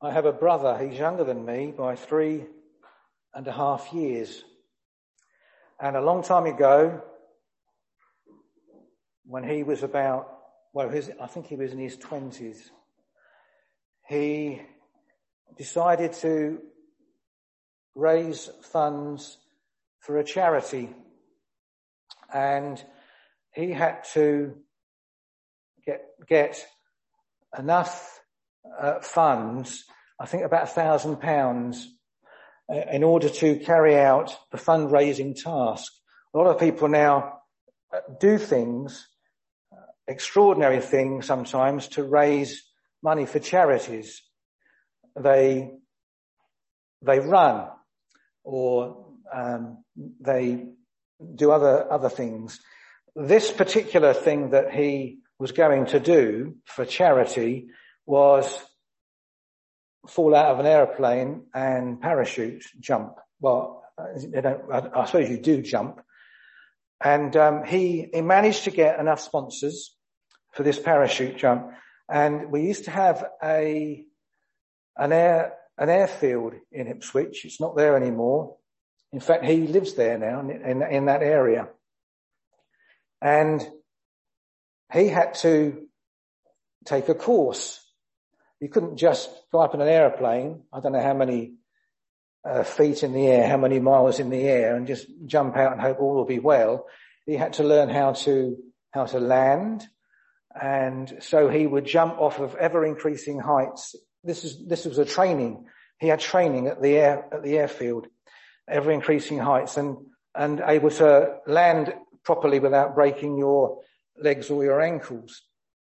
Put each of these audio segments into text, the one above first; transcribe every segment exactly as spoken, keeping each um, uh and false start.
I have a brother. He's younger than me by three and a half years. And a long time ago, when he was about, well, his, I think he was in his twenties, he decided to raise funds for a charity. And he had to get, get enough uh, funds, I think about a thousand pounds, in order to carry out the fundraising task. A lot of people now do things, extraordinary things sometimes, to raise money for charities. They, they run, or um, they do other, other things. This particular thing that he was going to do for charity was fall out of an aeroplane and parachute jump. Well, they don't, I, I suppose you do jump. And um, he, he managed to get enough sponsors for this parachute jump. And we used to have a an air an airfield in Ipswich. It's not there anymore. In fact, he lives there now in, in, in that area. And he had to take a course. You couldn't just go up in an aeroplane, I don't know how many uh, feet in the air, how many miles in the air, and just jump out and hope all will be well. He had to learn how to how to land, and so he would jump off of ever-increasing heights. This is this was a training. He had training at the air at the airfield, ever-increasing heights, and and able to land properly without breaking your legs or your ankles.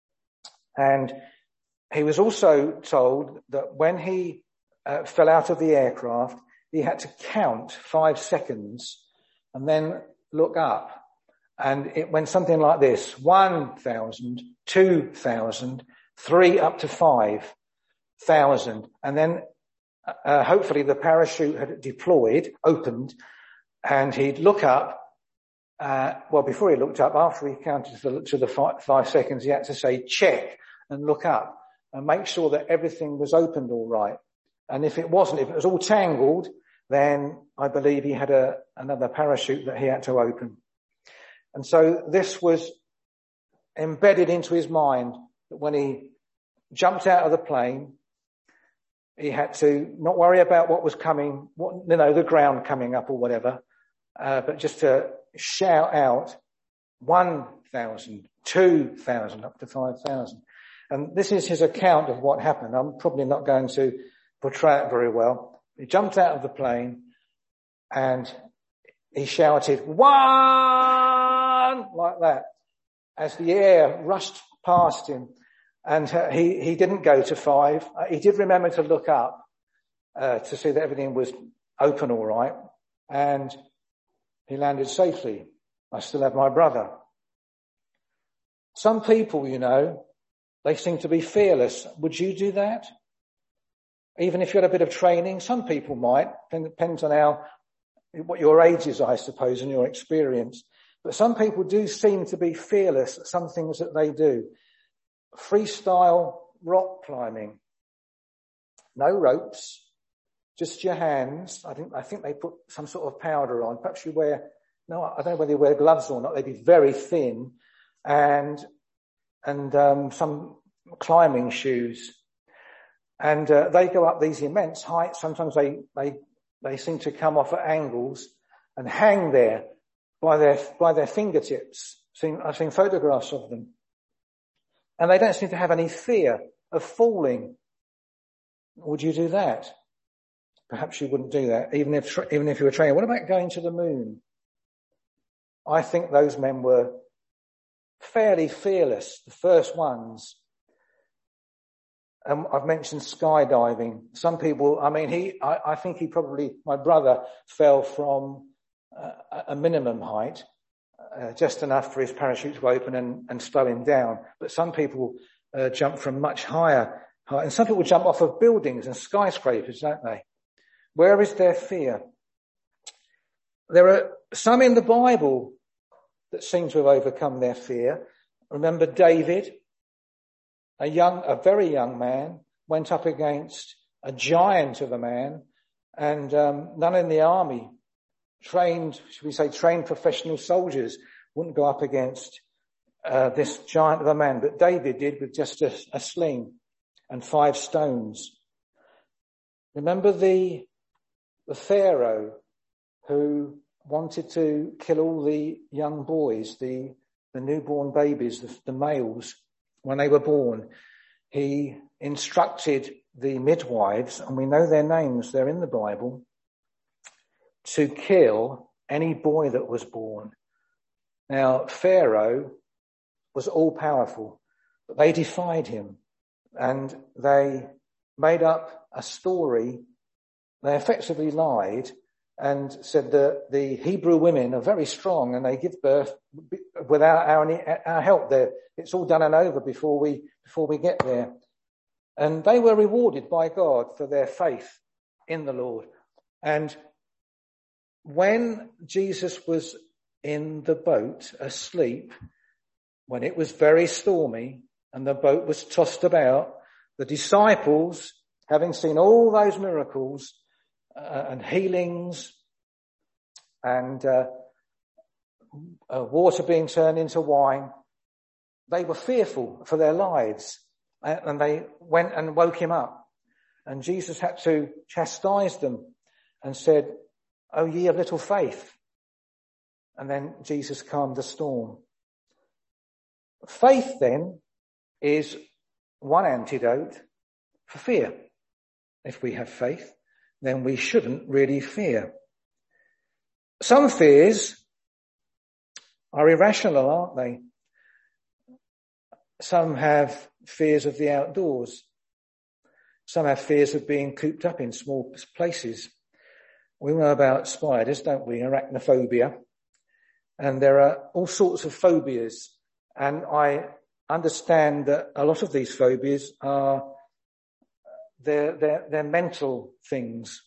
And he was also told that when he uh, fell out of the aircraft, he had to count five seconds and then look up. And it went something like this: one thousand, two thousand, three up to five thousand. And then uh, hopefully the parachute had deployed, opened, and he'd look up. Uh, well, before he looked up, after he counted to the, to the five, five seconds, he had to say check and look up and make sure that everything was opened all right. And if it wasn't, if it was all tangled, then I believe he had a, another parachute that he had to open. And so this was embedded into his mind that when he jumped out of the plane, he had to not worry about what was coming, what, you know, the ground coming up or whatever, uh, but just to shout out one thousand, two thousand, up to five thousand. And this is his account of what happened. I'm probably not going to portray it very well. He jumped out of the plane and he shouted, one, like that, as the air rushed past him. And uh, he, he didn't go to five. Uh, he did remember to look up uh, to see that everything was open all right. And he landed safely. I still have my brother. Some people, you know, they seem to be fearless. Would you do that? Even if you had a bit of training, some people might. It depends on how, what your age is, I suppose, and your experience. But some people do seem to be fearless at some things that they do. Freestyle rock climbing. No ropes, just your hands. I think, I think they put some sort of powder on. Perhaps you wear, no, I don't know whether you wear gloves or not. They'd be very thin, and, and, um, some climbing shoes. And, uh, they go up these immense heights. Sometimes they, they, they seem to come off at angles and hang there by their, by their fingertips. Seen, I've seen photographs of them. And they don't seem to have any fear of falling. Would you do that? Perhaps you wouldn't do that, even if, even if you were training. What about going to the moon? I think those men were fairly fearless, the first ones. Um, I've mentioned skydiving. Some people, I mean, he, I, I think he probably, my brother fell from uh, a minimum height, uh, just enough for his parachute to open and, and slow him down. But some people uh, jump from much higher height, and some people jump off of buildings and skyscrapers, don't they? Where is their fear? There are some in the Bible that seem to have overcome their fear. Remember David, a young, a very young man, went up against a giant of a man, and um, none in the army, trained, should we say, trained professional soldiers wouldn't go up against uh, this giant of a man. But David did with just a, a sling and five stones. Remember the the Pharaoh who wanted to kill all the young boys, the the newborn babies, the, the males, when they were born. He instructed the midwives, and we know their names, they're in the Bible, to kill any boy that was born. Now, Pharaoh was all powerful, but they defied him, and they made up a story. They effectively lied and said that the Hebrew women are very strong and they give birth without our, our help. There, it's all done and over before we before we get there. And they were rewarded by God for their faith in the Lord. And when Jesus was in the boat asleep, when it was very stormy and the boat was tossed about, the disciples, having seen all those miracles uh, and healings and uh, uh, water being turned into wine, they were fearful for their lives. And they went and woke him up. And Jesus had to chastise them and said, "O ye of little faith." And then Jesus calmed the storm. Faith then is one antidote for fear. If we have faith, then we shouldn't really fear. Some fears are irrational, aren't they? Some have fears of the outdoors. Some have fears of being cooped up in small places. We know about spiders, don't we? Arachnophobia. And there are all sorts of phobias. And I understand that a lot of these phobias are they're, they're, they're mental things.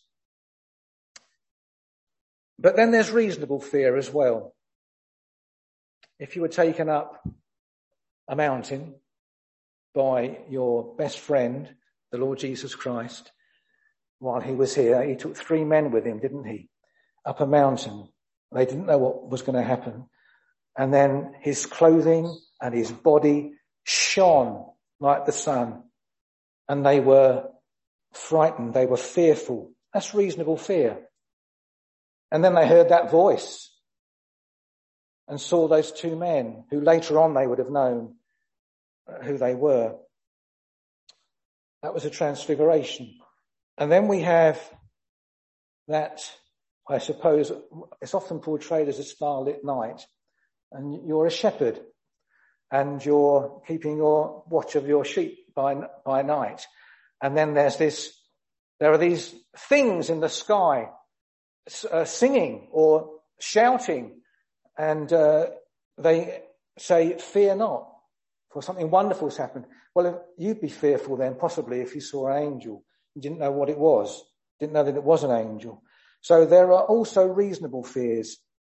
But then there's reasonable fear as well. If you were taken up a mountain by your best friend, the Lord Jesus Christ, while he was here, he took three men with him, didn't he? Up a mountain. They didn't know what was going to happen. And then his clothing and his body shone like the sun. And they were frightened. They were fearful. That's reasonable fear. And then they heard that voice and saw those two men who later on they would have known who they were. That was a transfiguration. And then we have that, I suppose, it's often portrayed as a starlit night. And you're a shepherd and you're keeping your watch of your sheep by, by night. And then there's this, there are these things in the sky uh, singing or shouting, and uh, they say, "Fear not, for something wonderful has happened." Well, you'd be fearful then, possibly, if you saw an angel. You didn't know what it was. Didn't know that it was an angel. So there are also reasonable fears.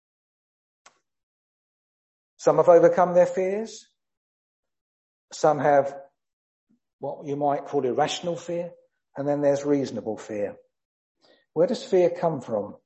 Some have overcome their fears. Some have what you might call irrational fear. And then there's reasonable fear. Where does fear come from?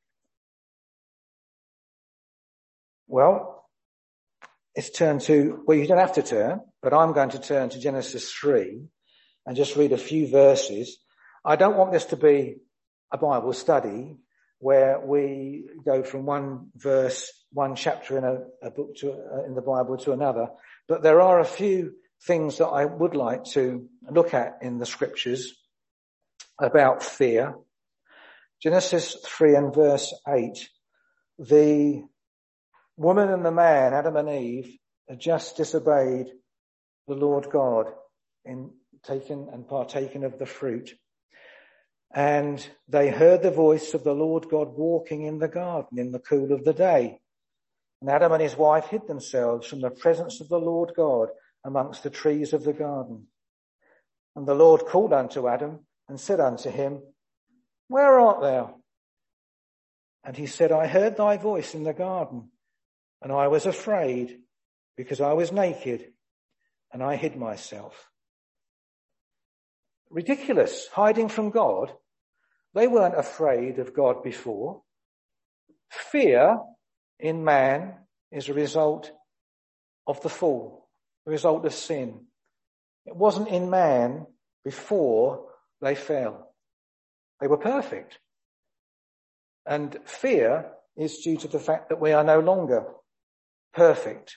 Well, it's turned to, well, you don't have to turn, but I'm going to turn to Genesis three and just read a few verses. I don't want this to be a Bible study where we go from one verse, one chapter in a, a book to, uh, in the Bible to another, but there are a few things that I would like to look at in the scriptures about fear. Genesis three and verse eight. The woman and the man, Adam and Eve, had just disobeyed the Lord God in taking and partaking of the fruit. And they heard the voice of the Lord God walking in the garden in the cool of the day. And Adam and his wife hid themselves from the presence of the Lord God amongst the trees of the garden. And the Lord called unto Adam and said unto him, Where art thou? And he said, I heard thy voice in the garden, and I was afraid, because I was naked, and I hid myself. ridiculous, hiding from God. They weren't afraid of God before. Fear in man is a result of the fall, the result of sin. It wasn't in man before they fell. They were perfect. And fear is due to the fact that we are no longer perfect.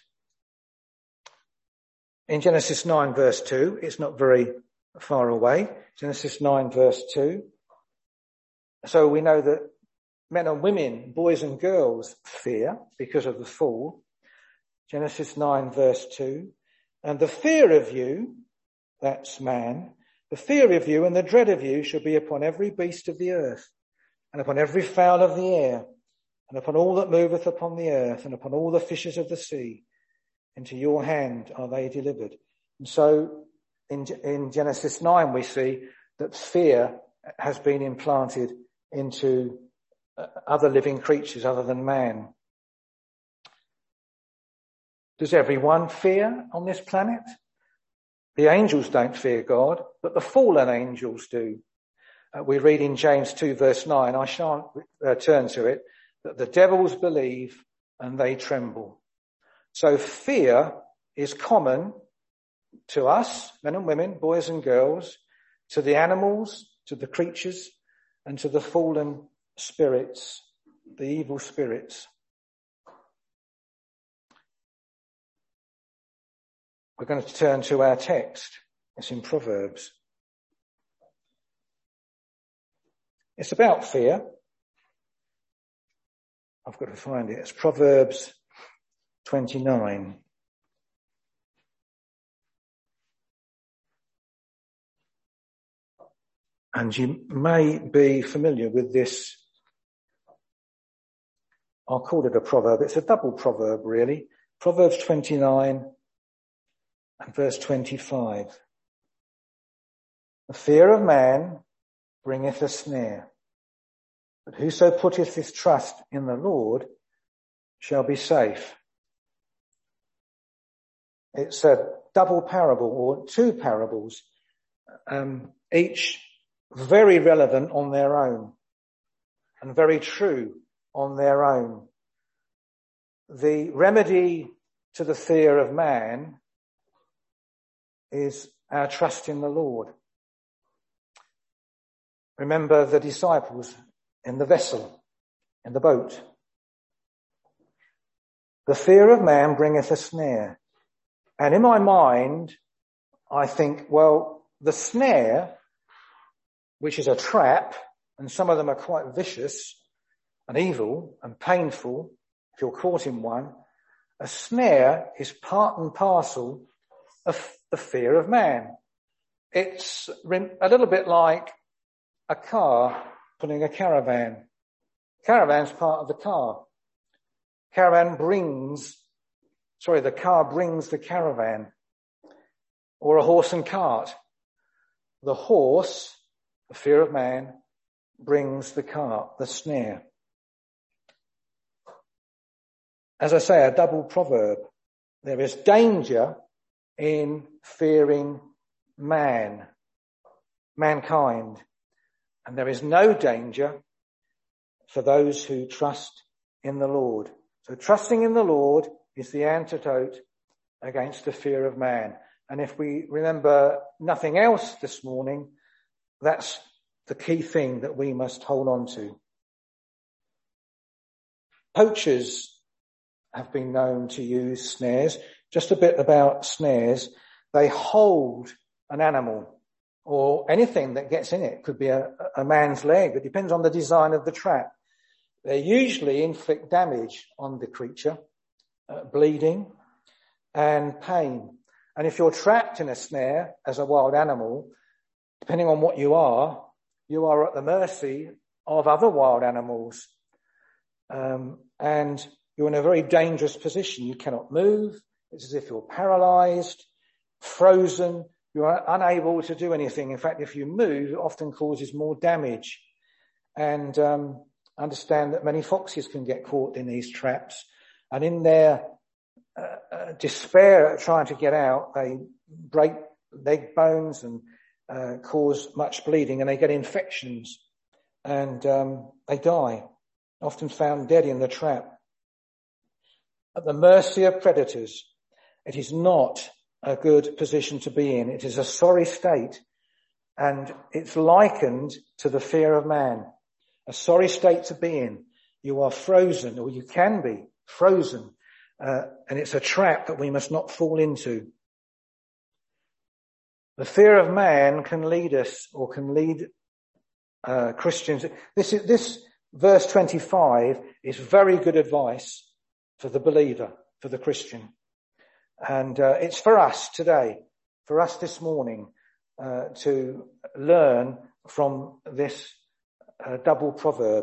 In Genesis nine verse two, it's not very far away. Genesis nine verse two. So we know that men and women, boys and girls fear because of the fall. Genesis nine verse two. And the fear of you, that's man, the fear of you and the dread of you shall be upon every beast of the earth, and upon every fowl of the air, and upon all that moveth upon the earth, and upon all the fishes of the sea. Into your hand are they delivered. And so in, in Genesis nine we see that fear has been implanted into other living creatures other than man. Does everyone fear on this planet? The angels don't fear God, but the fallen angels do. Uh, we read in James two verse nine, I shan't uh, turn to it, that the devils believe and they tremble. So fear is common to us, men and women, boys and girls, to the animals, to the creatures, and to the fallen spirits, the evil spirits. We're going to turn to our text. It's in Proverbs. It's about fear. I've got to find it. It's Proverbs twenty-nine. And you may be familiar with this. I'll call it a proverb. It's a double proverb, really. Proverbs twenty-nine and verse twenty-five. The fear of man bringeth a snare, but whoso putteth his trust in the Lord shall be safe. It's a double parable, or two parables, um, each very relevant on their own and very true on their own. The remedy to the fear of man is our trust in the Lord. Remember the disciples in the vessel, in the boat. The fear of man bringeth a snare. And in my mind, I think, well, the snare, which is a trap, and some of them are quite vicious and evil and painful if you're caught in one, a snare is part and parcel of the fear of man. It's a little bit like a car pulling a caravan. Caravan's part of the car. Caravan brings, sorry, the car brings the caravan. Or a horse and cart. The horse, the fear of man, brings the cart, the snare. As I say, a double proverb. There is danger in fearing man, mankind. And there is no danger for those who trust in the Lord. So trusting in the Lord is the antidote against the fear of man. And if we remember nothing else this morning, that's the key thing that we must hold on to. Poachers have been known to use snares. Just a bit about snares. They hold an animal or anything that gets in it. It could be a, a man's leg. It depends on the design of the trap. They usually inflict damage on the creature, uh, bleeding and pain. And if you're trapped in a snare as a wild animal, depending on what you are, you are at the mercy of other wild animals. Um, and you're in a very dangerous position. You cannot move. It's as if you're paralyzed, frozen. You are unable to do anything. In fact, if you move, it often causes more damage. And um, understand that many foxes can get caught in these traps. And in their uh, uh, despair at trying to get out, they break leg bones and uh, cause much bleeding, and they get infections, and um, they die, often found dead in the trap. At the mercy of predators, it is not a good position to be in. It is a sorry state, and it's likened to the fear of man. A sorry state to be in. You are frozen, or you can be frozen, uh, and it's a trap that we must not fall into. The fear of man can lead us, or can lead uh, Christians. This is, this verse twenty-five is very good advice for the believer, for the Christian. And uh, it's for us today, for us this morning, uh, to learn from this uh, double proverb.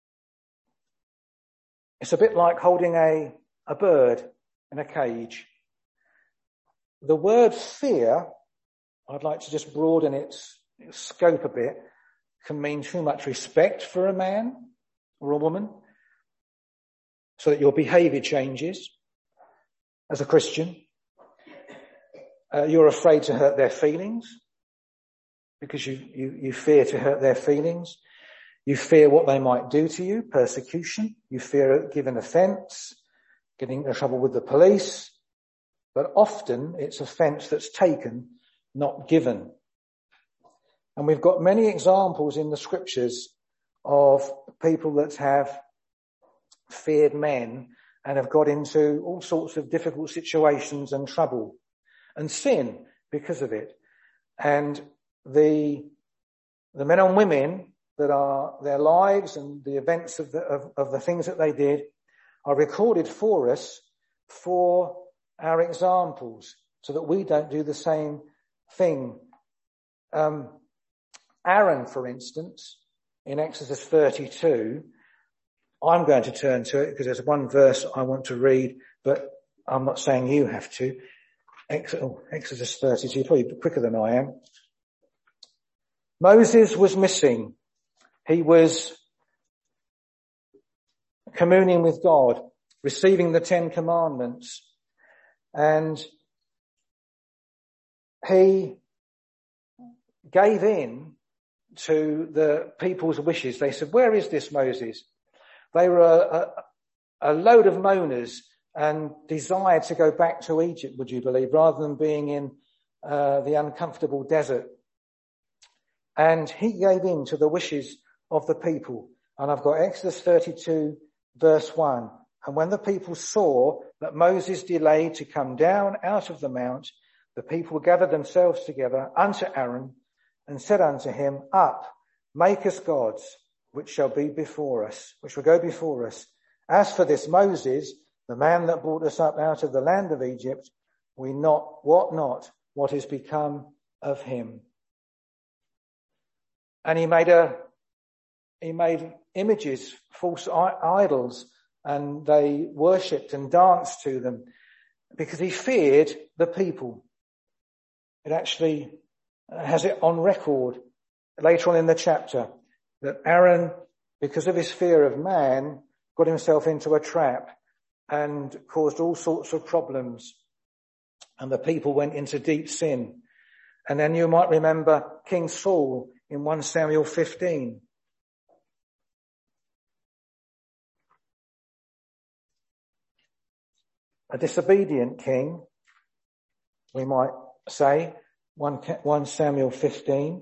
It's a bit like holding a, a bird in a cage. The word fear, I'd like to just broaden its, its scope a bit, can mean too much respect for a man or a woman, so that your behaviour changes as a Christian. Uh, you're afraid to hurt their feelings because you, you, you fear to hurt their feelings. You fear what they might do to you, persecution. You fear giving offence, getting into trouble with the police. But often it's offence that's taken, not given. And we've got many examples in the scriptures of people that have feared men and have got into all sorts of difficult situations and trouble and sin because of it. And the the men and women that are their lives and the events of the of, of the things that they did are recorded for us for our examples, so that we don't do the same thing. Um, Aaron, for instance, in Exodus thirty-two, I'm going to turn to it because there's one verse I want to read, but I'm not saying you have to. Ex- oh, Exodus thirty-two, probably quicker than I am. Moses was missing. He was communing with God, receiving the Ten Commandments, and he gave in to the people's wishes. They said, "Where is this Moses?" They were a, a, a load of moaners and desired to go back to Egypt, would you believe, rather than being in uh, the uncomfortable desert. And he gave in to the wishes of the people. And I've got Exodus thirty-two, verse one. And when the people saw that Moses delayed to come down out of the mount, the people gathered themselves together unto Aaron and said unto him, "Up, make us gods, which shall be before us, which will go before us. As for this Moses, the man that brought us up out of the land of Egypt, we not, what not, what is become of him." And he made a, he made images, false idols, and they worshipped and danced to them because he feared the people. It actually has it on record later on in the chapter that Aaron, because of his fear of man, got himself into a trap and caused all sorts of problems. And the people went into deep sin. And then you might remember King Saul in First Samuel fifteen. A disobedient king, we might say, First Samuel fifteen.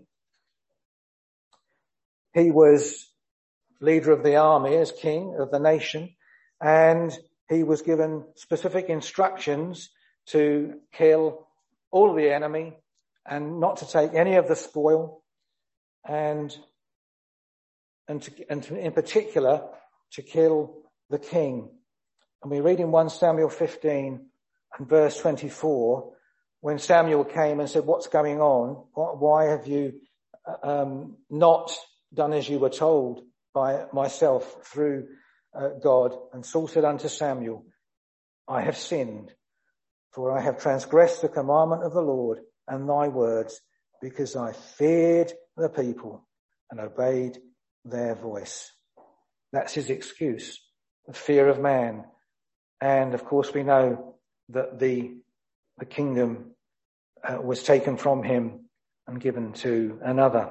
He was leader of the army as king of the nation, and he was given specific instructions to kill all of the enemy and not to take any of the spoil, and and, to, and to, in particular to kill the king. And we read in First Samuel fifteen and verse twenty-four, when Samuel came and said, "What's going on? Why have you um, not done as you were told by myself through uh, God?" And Saul said unto Samuel, "I have sinned, for I have transgressed the commandment of the Lord and thy words, because I feared the people and obeyed their voice." That's his excuse, the fear of man. And of course we know that the the kingdom uh, was taken from him and given to another.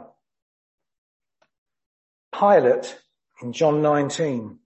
Pilate in John nineteen.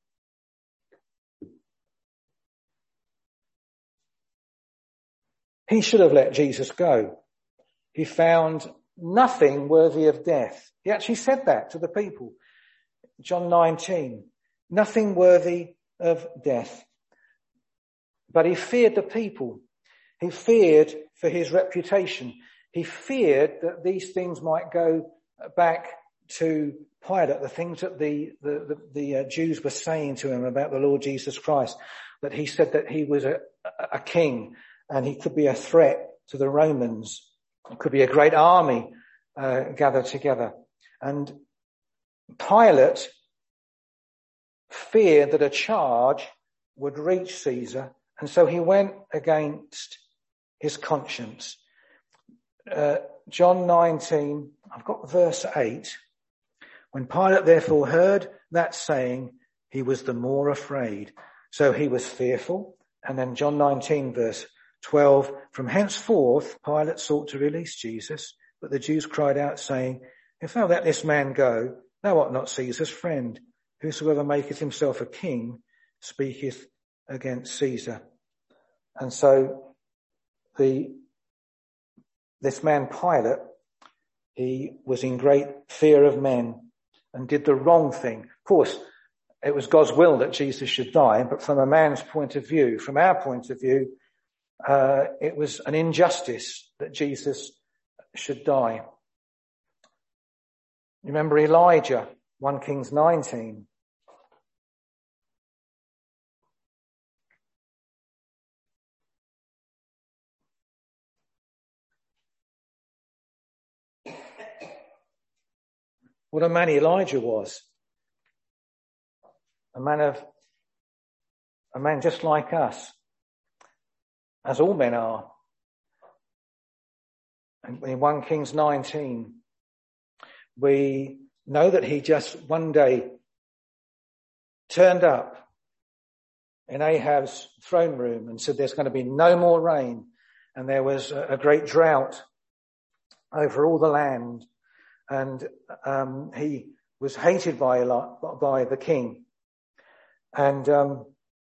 He should have let Jesus go. He found nothing worthy of death. He actually said that to the people. John nineteen. Nothing worthy of death. But he feared the people. He feared for his reputation. He feared that these things might go back to Pilate, the things that the, the, the, the uh, Jews were saying to him about the Lord Jesus Christ, that he said that he was a, a, a king and he could be a threat to the Romans. It could be a great army uh, gathered together. And Pilate feared that a charge would reach Caesar, and so he went against his conscience. Uh, John nineteen, I've got verse eight. When Pilate therefore heard that saying, he was the more afraid. So he was fearful. And then John nineteen verse twelve, from henceforth Pilate sought to release Jesus, but the Jews cried out, saying, if thou let this man go, thou art not Caesar's friend. Whosoever maketh himself a king speaketh against Caesar. And so the this man Pilate, he was in great fear of men and did the wrong thing. Of course, it was God's will that Jesus should die, but from a man's point of view, from our point of view, uh, it was an injustice that Jesus should die. Remember Elijah, First Kings nineteen. What a man Elijah was. A man of, a man just like us, as all men are. And in First Kings nineteen, we know that he just one day turned up in Ahab's throne room and said there's going to be no more rain. And there was a great drought over all the land. And um, he was hated by by the king. And um,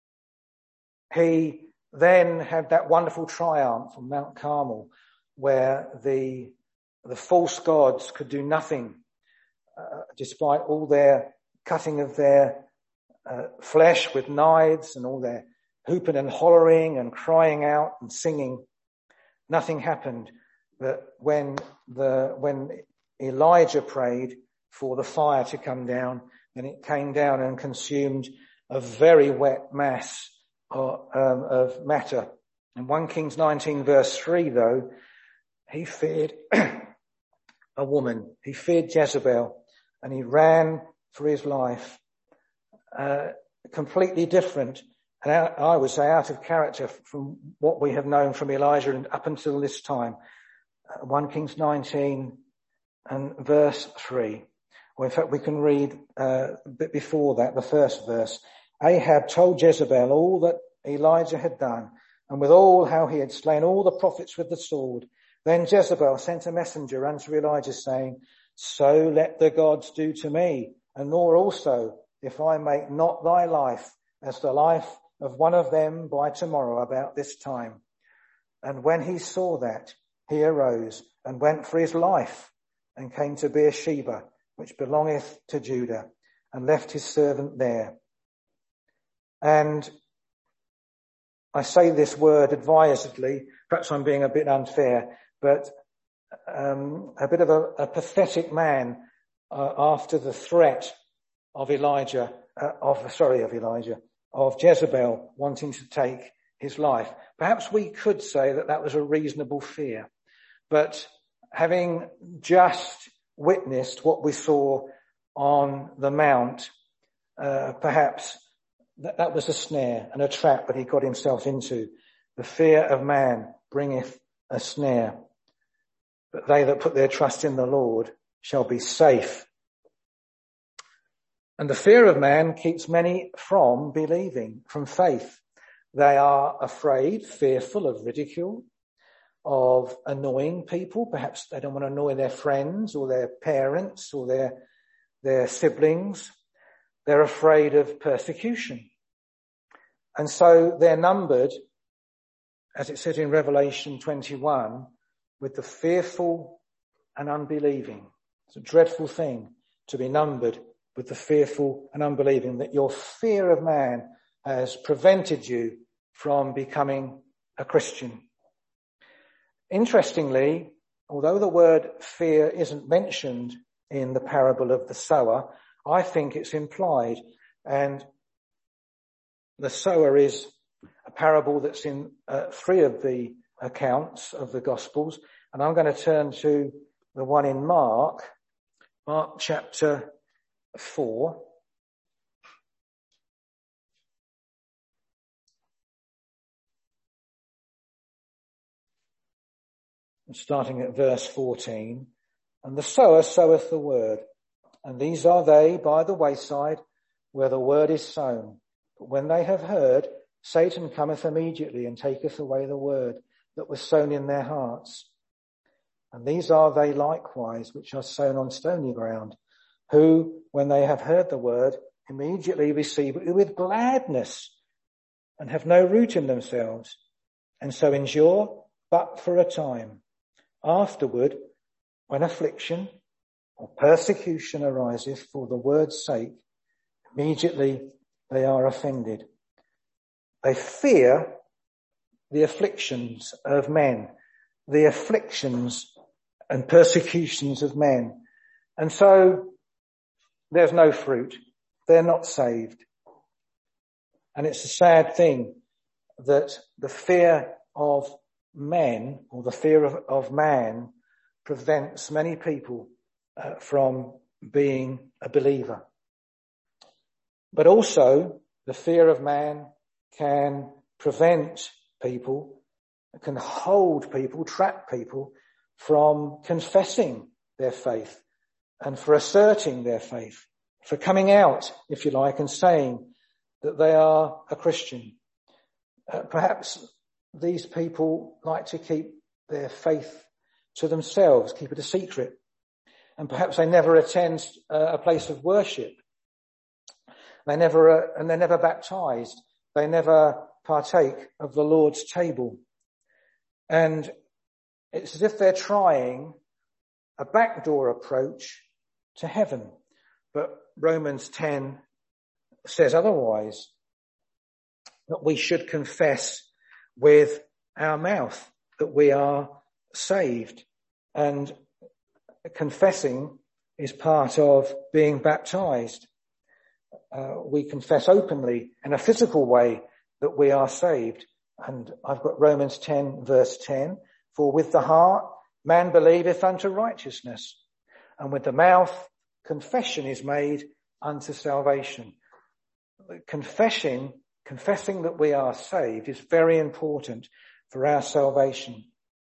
he then had that wonderful triumph on Mount Carmel, where the the false gods could do nothing, uh, despite all their cutting of their uh, flesh with knives and all their hooping and hollering and crying out and singing. Nothing happened. But when the when Elijah prayed for the fire to come down, and it came down and consumed a very wet mass of, um, of matter. In First Kings nineteen verse three though, he feared a woman. He feared Jezebel, and he ran for his life. Uh, completely different, and out, I would say out of character from what we have known from Elijah and up until this time. Uh, First Kings nineteen and verse three. Well, in fact, we can read uh, a bit before that, the first verse. Ahab told Jezebel all that Elijah had done, and with all how he had slain all the prophets with the sword. Then Jezebel sent a messenger unto Elijah, saying, so let the gods do to me, and more also, if I make not thy life as the life of one of them by tomorrow about this time. And when he saw that, he arose and went for his life, and came to Beersheba, which belongeth to Judah, and left his servant there. And I say this word advisedly, perhaps I'm being a bit unfair, but um, a bit of a, a pathetic man uh, after the threat of Elijah, uh, of sorry, of Elijah, of Jezebel wanting to take his life. Perhaps we could say that that was a reasonable fear, but having just witnessed what we saw on the Mount, uh, perhaps that, that was a snare and a trap that he got himself into. The fear of man bringeth a snare, but they that put their trust in the Lord shall be safe. And the fear of man keeps many from believing, from faith. They are afraid, fearful of ridicule. of annoying people. Perhaps they don't want to annoy their friends or their parents or their, their siblings. They're afraid of persecution. And so they're numbered, as it says in Revelation twenty-one, with the fearful and unbelieving. It's a dreadful thing to be numbered with the fearful and unbelieving, that your fear of man has prevented you from becoming a Christian. Interestingly, although the word fear isn't mentioned in the parable of the sower, I think it's implied. And the sower is a parable that's in uh, three of the accounts of the Gospels. And I'm going to turn to the one in Mark, Mark chapter four. Starting at verse fourteen. And the sower soweth the word, and these are they by the wayside where the word is sown. But when they have heard, Satan cometh immediately and taketh away the word that was sown in their hearts. And these are they likewise which are sown on stony ground, who, when they have heard the word, immediately receive it with gladness, and have no root in themselves, and so endure but for a time. Afterward, when affliction or persecution ariseth for the word's sake, immediately they are offended. They fear the afflictions of men, the afflictions and persecutions of men. And so there's no fruit. They're not saved. And it's a sad thing that the fear of men, or the fear of, of man, prevents many people uh, from being a believer. But also, the fear of man can prevent people, can hold people, trap people from confessing their faith and for asserting their faith, for coming out, if you like, and saying that they are a Christian. Uh, perhaps these people like to keep their faith to themselves, keep it a secret. And perhaps they never attend uh, a place of worship. They never, uh, and they're never baptized. They never partake of the Lord's table. And it's as if they're trying a backdoor approach to heaven. But Romans ten says otherwise, that we should confess with our mouth that we are saved. And confessing is part of being baptized. Uh, we confess openly in a physical way that we are saved. And I've got Romans ten verse ten. For with the heart man believeth unto righteousness, and with the mouth confession is made unto salvation. Confession Confessing that we are saved is very important for our salvation.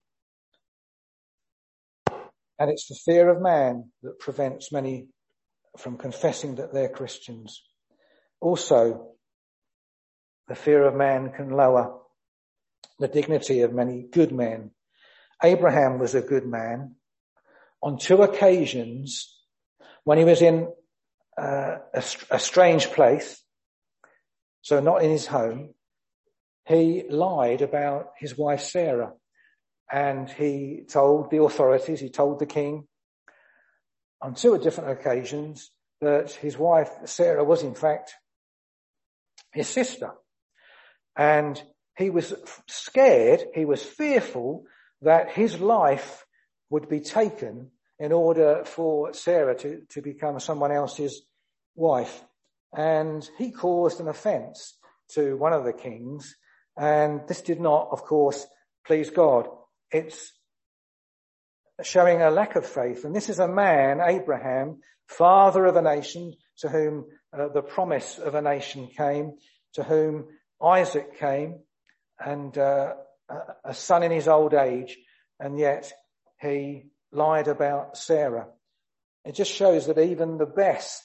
And it's the fear of man that prevents many from confessing that they're Christians. Also, the fear of man can lower the dignity of many good men. Abraham was a good man. On two occasions, when he was in uh, a, a strange place, so not in his home, he lied about his wife Sarah. And he told the authorities, he told the king on two different occasions that his wife Sarah was in fact his sister. And he was scared, he was fearful that his life would be taken in order for Sarah to, to become someone else's wife. And he caused an offence to one of the kings, and this did not, of course, please God. It's showing a lack of faith. And this is a man, Abraham, father of a nation, to whom uh, the promise of a nation came, to whom Isaac came, and uh, a son in his old age, and yet he lied about Sarah. It just shows that even the best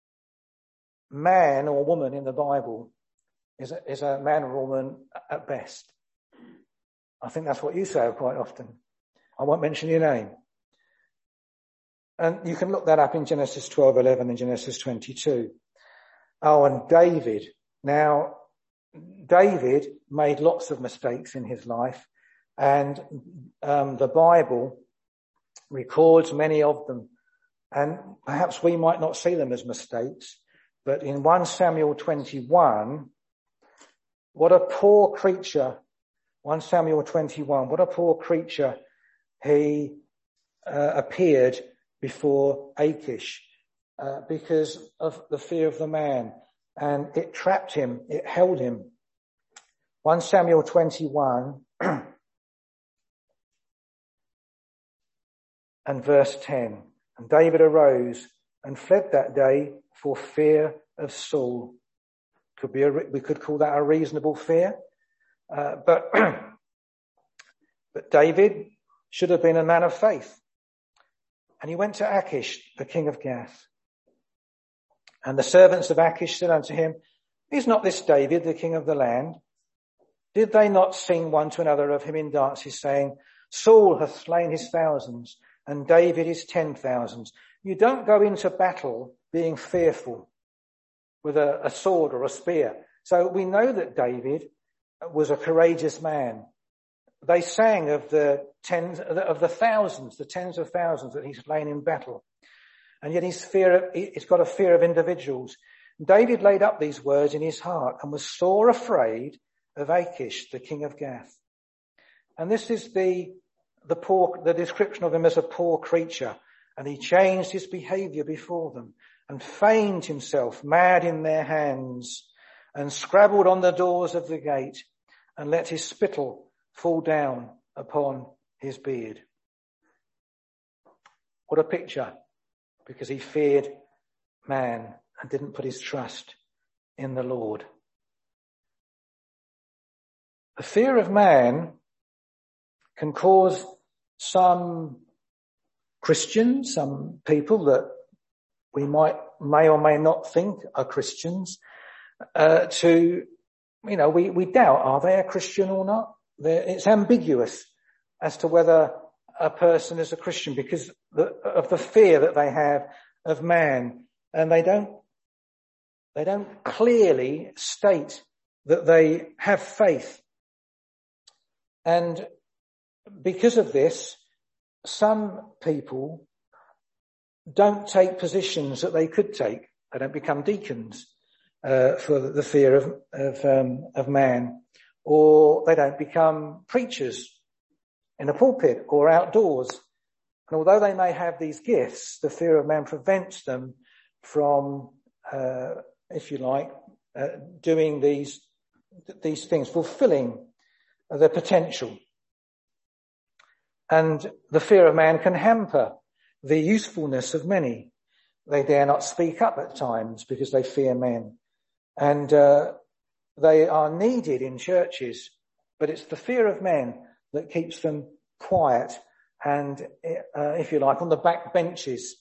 man or woman in the Bible is a, is a man or woman at best. I think that's what you say quite often. I won't mention your name. And you can look that up in Genesis twelve eleven and Genesis twenty-two. Oh, and David. Now, David made lots of mistakes in his life, and um, the Bible records many of them. And perhaps we might not see them as mistakes, but in First Samuel twenty-one, what a poor creature, First Samuel twenty-one, what a poor creature he uh, appeared before Achish uh, because of the fear of the man. And it trapped him, it held him. First Samuel twenty-one and verse ten. And David arose and fled that day for fear of Saul. Could be a, we could call that a reasonable fear. Uh, but, but David should have been a man of faith. And he went to Achish, the king of Gath. And the servants of Achish said unto him, Is not this David, the king of the land? Did they not sing one to another of him in dances, saying, Saul hath slain his thousands, and David his ten thousands? You don't go into battle being fearful with a, a sword or a spear. So we know that David was a courageous man. They sang of the tens, of the thousands, the tens of thousands that he's slain in battle. And yet he's fear, he's got a fear of individuals. David laid up these words in his heart and was sore afraid of Achish, the king of Gath. And this is the, the poor, the description of him as a poor creature. And he changed his behavior before them and feigned himself mad in their hands and scrabbled on the doors of the gate and let his spittle fall down upon his beard. What a picture, because he feared man and didn't put his trust in the Lord. The fear of man can cause some Christians, some people that we might, may or may not think are Christians, uh, to, you know, we, we doubt, are they a Christian or not? They're, it's ambiguous as to whether a person is a Christian because the, of the fear that they have of man. And they don't, they don't clearly state that they have faith. And because of this, some people don't take positions that they could take. They don't become deacons uh, for the fear of of, um, of man, or they don't become preachers in a pulpit or outdoors. And although they may have these gifts, the fear of man prevents them from, uh, if you like, uh, doing these these things, fulfilling their potential. And the fear of man can hamper the usefulness of many. They dare not speak up at times because they fear men. And uh, they are needed in churches, but it's the fear of men that keeps them quiet and, uh, if you like, on the back benches.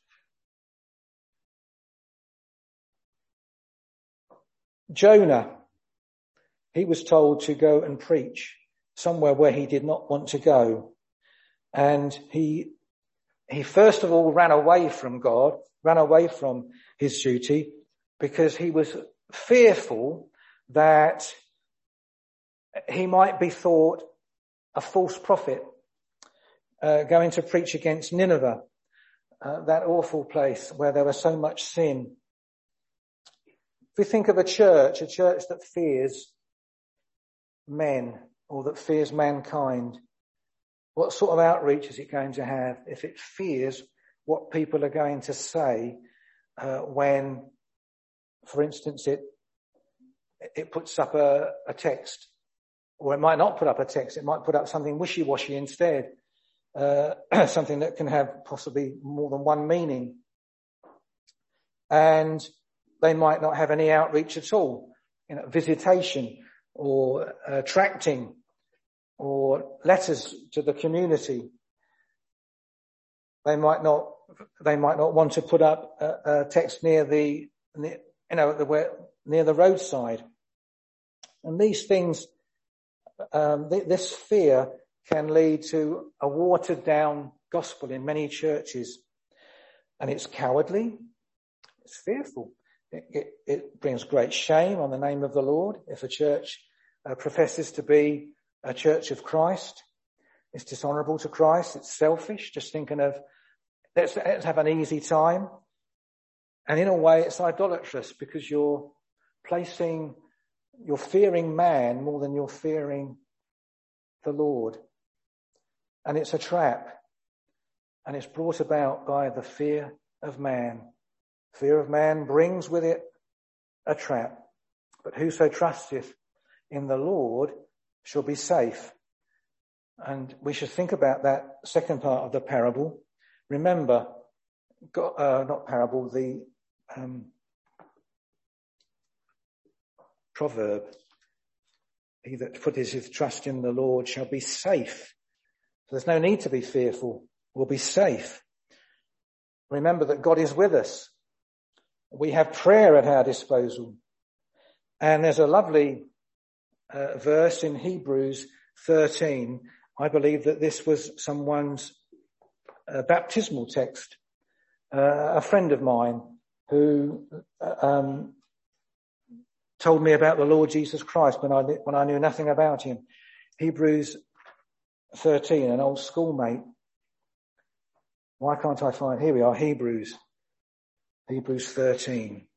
Jonah, he was told to go and preach somewhere where he did not want to go. And he, he first of all ran away from God, ran away from his duty because he was fearful that he might be thought a false prophet, uh, going to preach against Nineveh, uh, that awful place where there was so much sin. If we think of a church, a church that fears men or that fears mankind, what sort of outreach is it going to have if it fears what people are going to say uh, when, for instance, it it puts up a, a text, or it might not put up a text, it might put up something wishy-washy instead, uh, something that can have possibly more than one meaning. And they might not have any outreach at all, you know, visitation or uh, tracting or letters to the community. They might not, they might not want to put up a, a text near the, near, you know, the, where, near the roadside. And these things um, th- this fear can lead to a watered down gospel in many churches. And it's cowardly. It's fearful. It, it, it brings great shame on the name of the Lord. If a church uh, professes to be a church of Christ, it's dishonourable to Christ. It's selfish. Just thinking of, let's, let's have an easy time. And in a way, it's idolatrous because you're placing, you're fearing man more than you're fearing the Lord. And it's a trap. And it's brought about by the fear of man. Fear of man brings with it a trap. But whoso trusteth in the Lord shall be safe. And we should think about that second part of the parable. Remember, God, uh, not parable, the um, proverb. He that putteth his trust in the Lord shall be safe. So there's no need to be fearful. We'll be safe. Remember that God is with us. We have prayer at our disposal. And there's a lovely uh, verse in Hebrews thirteen. I believe that this was someone's uh, baptismal text. Uh, a friend of mine who um, told me about the Lord Jesus Christ when I when I knew nothing about him. Hebrews thirteen, an old schoolmate. Why can't I find? Here we are, Hebrews. Hebrews thirteen.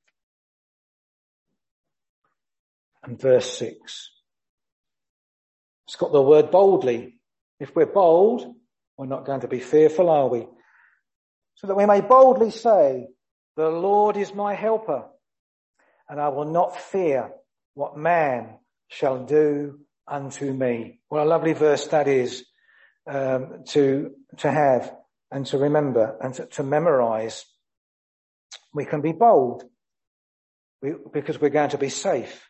And verse six. It's got the word boldly. If we're bold, we're not going to be fearful, are we? So that we may boldly say, the Lord is my helper, and I will not fear what man shall do unto me. What a lovely verse that is um, to to have and to remember and to, to memorize. We can be bold we, because we're going to be safe.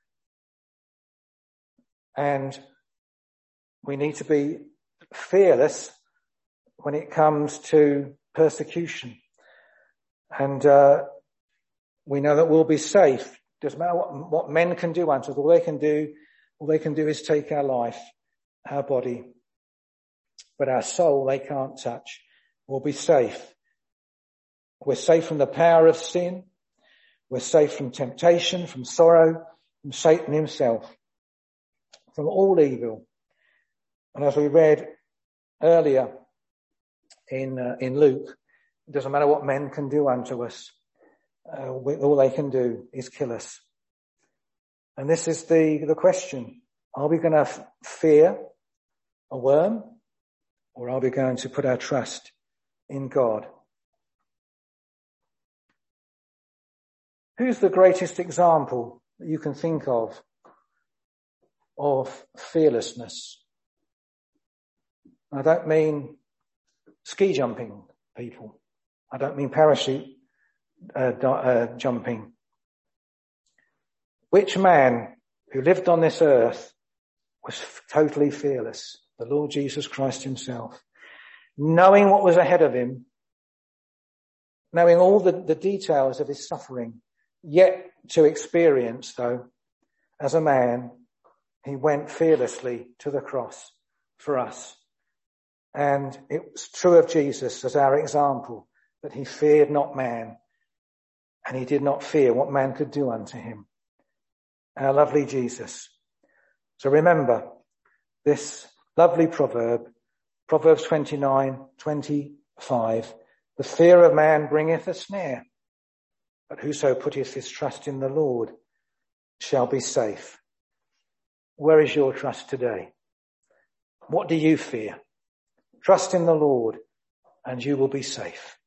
And we need to be fearless when it comes to persecution. And uh, we know that we'll be safe. Doesn't matter what, what men can do unto us. All they can do, all they can do is take our life, our body. But our soul they can't touch. We'll be safe. We're safe from the power of sin. We're safe from temptation, from sorrow, from Satan himself, from all evil. And as we read earlier in uh, in Luke, it doesn't matter what men can do unto us. Uh, we, all they can do is kill us. And this is the, the question. Are we going to f- fear a worm, or are we going to put our trust in God? Who's the greatest example that you can think of of fearlessness? I don't mean ski jumping people. I don't mean parachute uh, uh, jumping. Which man who lived on this earth was f- totally fearless? The Lord Jesus Christ himself. Knowing what was ahead of him, knowing all the, the details of his suffering, yet to experience, though, as a man, he went fearlessly to the cross for us. And it was true of Jesus as our example, that he feared not man, and he did not fear what man could do unto him. Our lovely Jesus. So remember this lovely proverb, Proverbs twenty-nine twenty-five. The fear of man bringeth a snare, but whoso putteth his trust in the Lord shall be safe. Where is your trust today? What do you fear? Trust in the Lord and you will be safe.